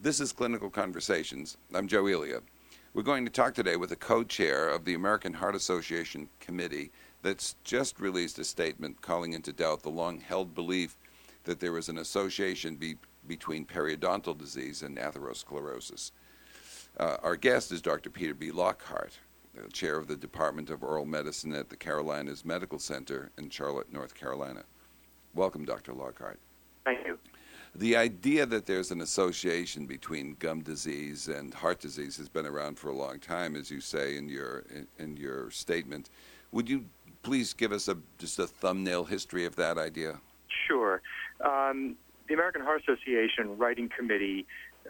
This is Clinical Conversations. I'm Joe Elia. We're going to talk today with the co-chair of the American Heart Association Committee that's just released a statement calling into doubt the long-held belief that there is an association between periodontal disease and atherosclerosis. Our guest is Dr. Peter B. Lockhart, chair of the Department of Oral Medicine at the Carolinas Medical Center in Charlotte, North Carolina. Welcome, Dr. Lockhart. Thank you. The idea that there's an association between gum disease and heart disease has been around for a long time, as you say in your statement. Would you please give us just a thumbnail history of that idea? Sure. The American Heart Association Writing Committee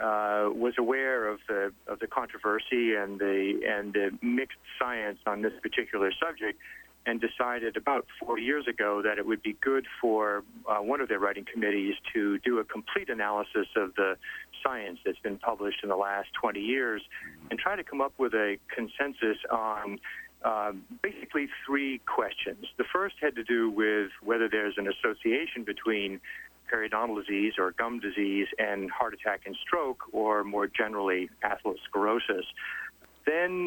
was aware of the controversy and the mixed science on this particular subject, and decided about 4 years ago that it would be good for one of their writing committees to do a complete analysis of the science that's been published in the last 20 years and try to come up with a consensus on basically three questions. The first had to do with whether there's an association between periodontal disease or gum disease and heart attack and stroke, or more generally atherosclerosis. Then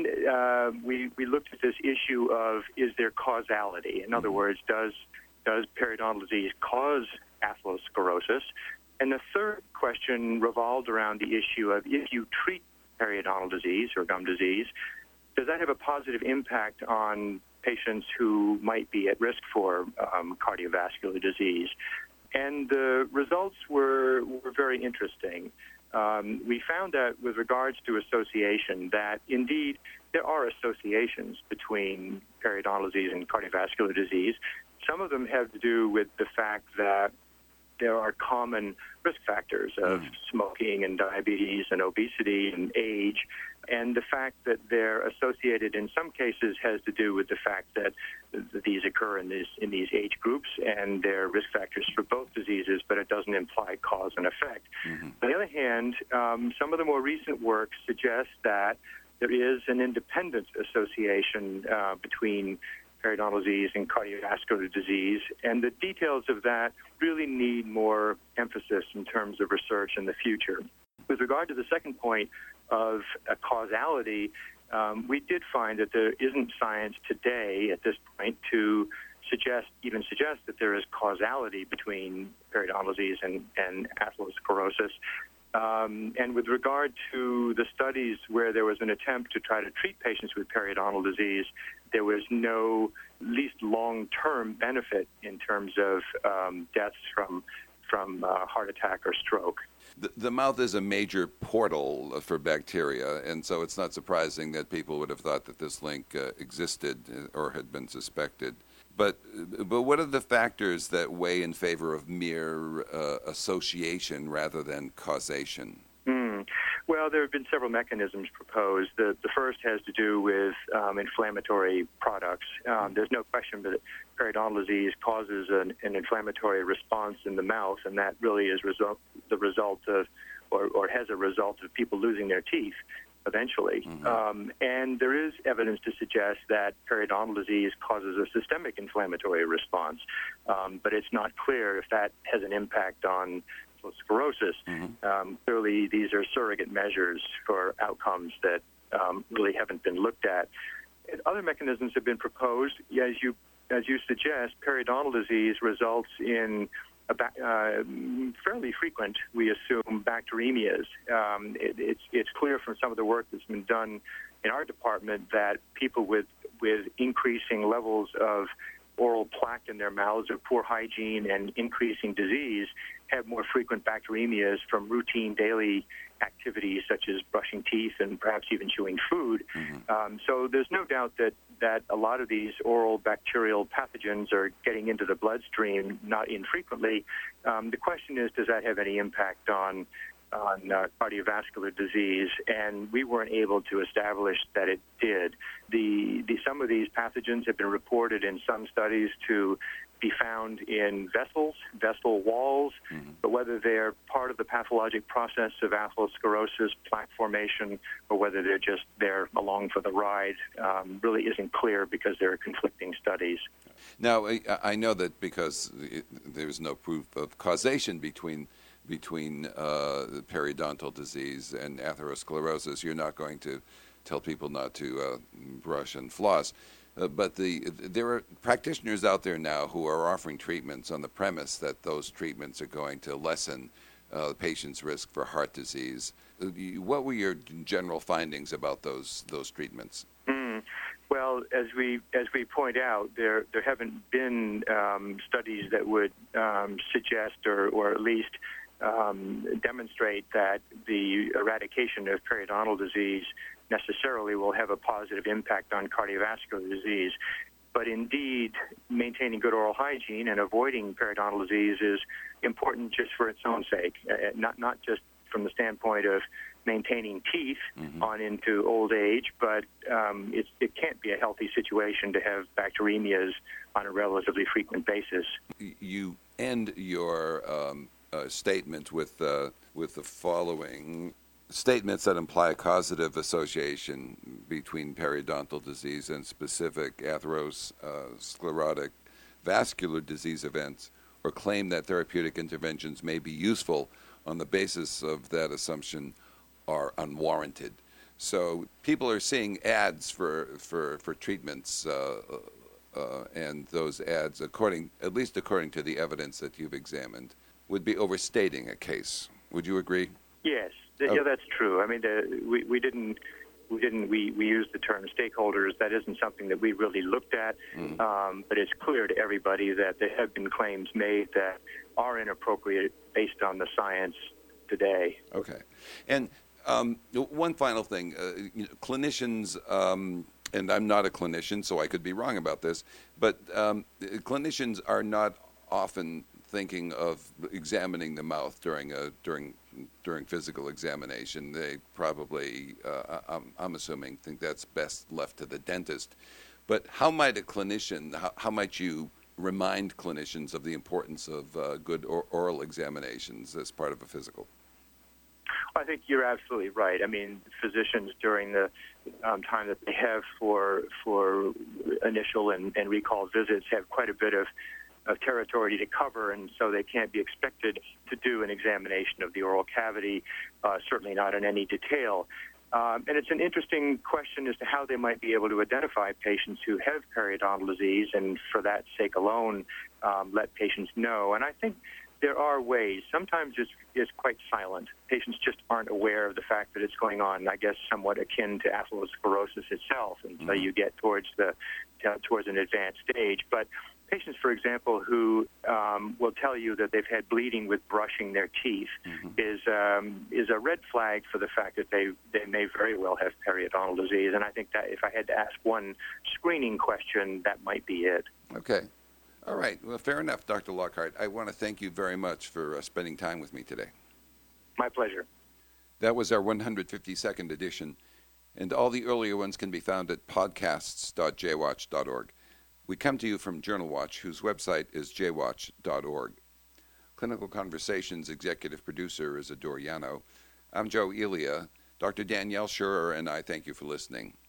we looked at this issue of, is there causality? In other words, does periodontal disease cause atherosclerosis? And the third question revolved around the issue of, if you treat periodontal disease or gum disease, does that have a positive impact on patients who might be at risk for cardiovascular disease? And the results were very interesting. We found that with regards to association, that indeed there are associations between periodontal disease and cardiovascular disease. Some of them have to do with the fact that there are common risk factors of smoking and diabetes and obesity and age, and the fact that they're associated in some cases has to do with the fact that these occur in these age groups, and they're risk factors for both diseases, but it doesn't imply cause and effect. On the other hand, some of the more recent work suggests that there is an independent association between periodontal disease and cardiovascular disease, and the details of that really need more emphasis in terms of research in the future. With regard to the second point of causality, we did find that there isn't science today at this point to suggest that there is causality between periodontal disease and atherosclerosis. And with regard to the studies where there was an attempt to try to treat patients with periodontal disease, there was no, at least long-term benefit in terms of deaths from heart attack or stroke. The mouth is a major portal for bacteria, and so it's not surprising that people would have thought that this link existed or had been suspected. But what are the factors that weigh in favor of mere association rather than causation? Well, there have been several mechanisms proposed. The first has to do with inflammatory products. There's no question that periodontal disease causes an inflammatory response in the mouth, and that really is the result of, or has a result of people losing their teeth eventually. And there is evidence to suggest that periodontal disease causes a systemic inflammatory response, but it's not clear if that has an impact on sclerosis. Clearly, these are surrogate measures for outcomes that really haven't been looked at. And other mechanisms have been proposed. As you suggest, periodontal disease results in fairly frequent, we assume, bacteremias. It's clear from some of the work that's been done in our department that people with increasing levels of oral plaque in their mouths or poor hygiene and increasing disease have more frequent bacteremias from routine daily activities such as brushing teeth and perhaps even chewing food. So there's no doubt that a lot of these oral bacterial pathogens are getting into the bloodstream not infrequently. The question is, does that have any impact on cardiovascular disease? And we weren't able to establish that it did. Some of these pathogens have been reported in some studies to be found in vessel walls, but whether they're part of the pathologic process of atherosclerosis, plaque formation, or whether they're just there along for the ride really isn't clear because there are conflicting studies. Now, I know that because there's no proof of causation between between periodontal disease and atherosclerosis. You're not going to tell people not to brush and floss. But there are practitioners out there now who are offering treatments on the premise that those treatments are going to lessen the patient's risk for heart disease. What were your general findings about those treatments? Well, as we point out, there haven't been studies that would suggest or at least demonstrate that the eradication of periodontal disease necessarily will have a positive impact on cardiovascular disease. But indeed, maintaining good oral hygiene and avoiding periodontal disease is important just for its own sake, not just from the standpoint of maintaining teeth on into old age, but it can't be a healthy situation to have bacteremias on a relatively frequent basis. You end your statement with the following statements that imply a causative association between periodontal disease and specific atherosclerotic vascular disease events, or claim that therapeutic interventions may be useful on the basis of that assumption are unwarranted. So people are seeing ads for treatments, and those ads, at least according to the evidence that you've examined, would be overstating a case. Would you agree? Yes. Yeah, that's true. I mean, we used the term stakeholders. That isn't something that we really looked at, but it's clear to everybody that there have been claims made that are inappropriate based on the science today. Okay. And one final thing, clinicians, and I'm not a clinician, so I could be wrong about this, but clinicians are not often thinking of examining the mouth during physical examination. They probably, I'm assuming, think that's best left to the dentist. But how might a clinician, how might you remind clinicians of the importance of good oral examinations as part of a physical? I think you're absolutely right. I mean, physicians during the time that they have for initial and recall visits have quite a bit of territory to cover, and so they can't be expected to do an examination of the oral cavity, certainly not in any detail. And it's an interesting question as to how they might be able to identify patients who have periodontal disease, and for that sake alone, let patients know. And I think there are ways. Sometimes it's quite silent. Patients just aren't aware of the fact that it's going on, I guess somewhat akin to atherosclerosis itself until you get towards an advanced stage. But patients, for example, who will tell you that they've had bleeding with brushing their teeth is a red flag for the fact that they may very well have periodontal disease. And I think that if I had to ask one screening question, that might be it. Okay. All right. Well, fair enough, Dr. Lockhart. I want to thank you very much for spending time with me today. My pleasure. That was our 152nd edition, and all the earlier ones can be found at podcasts.jwatch.org. We come to you from Journal Watch, whose website is jwatch.org. Clinical Conversations executive producer is Adore Yano. I'm Joe Elia. Dr. Danielle Schurer and I thank you for listening.